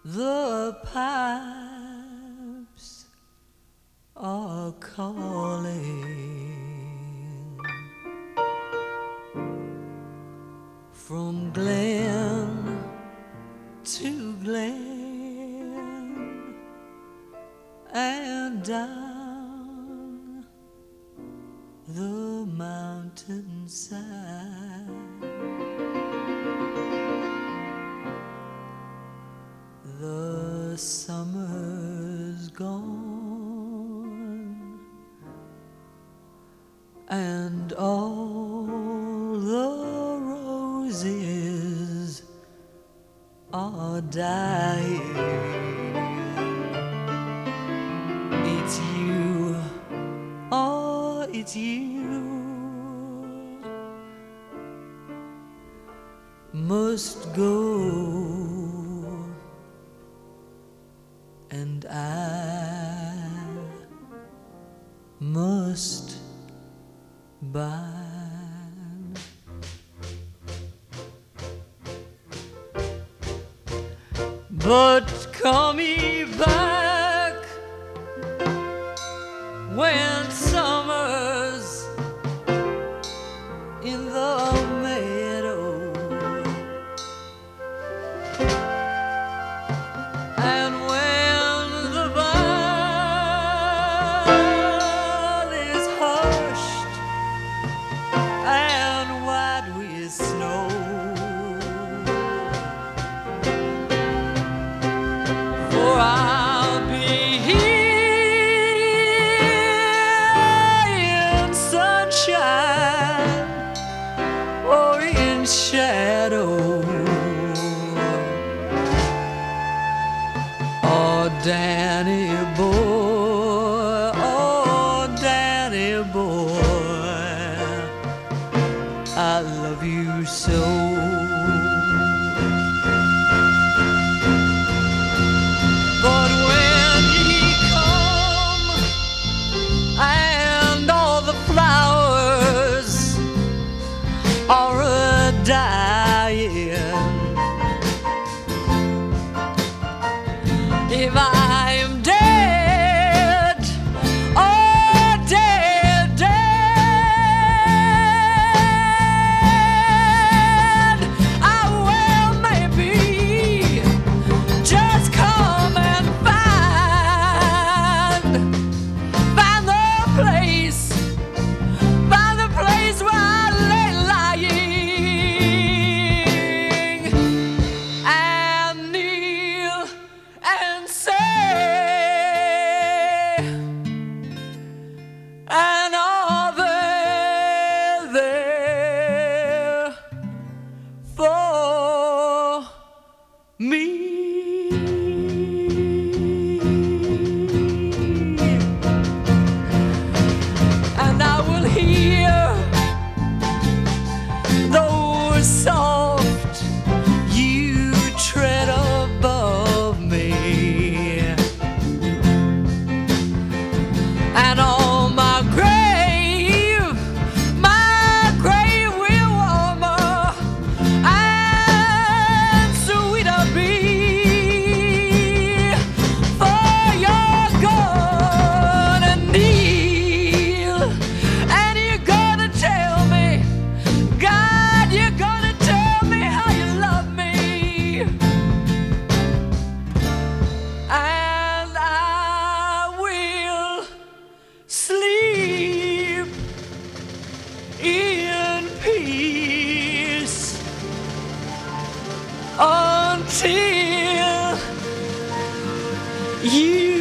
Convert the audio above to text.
The pipes are calling from glen to glen and down the mountainside. The summer's gone and all the roses are dying. It's you, oh, it's you must go, and I must bide. But call me back when summer's in the meadow, and when the valley's hushed and white with snow. For I'll be here in sunshine or in shadow. Oh, Danny boy, oh, Danny boy, I love you so. But when ye come and all the flowers are a-dying, if I am dead, oh, dead, dead, I will maybe just come and find the place where I lay lying and kneel and say, and are they there for me? And I will hear those soft you tread above me, and on my grave will warmer and sweeter be, for you're gonna kneel and you're gonna tell me, God, you're gonna tell me how you love me, and I will sleep in peace until you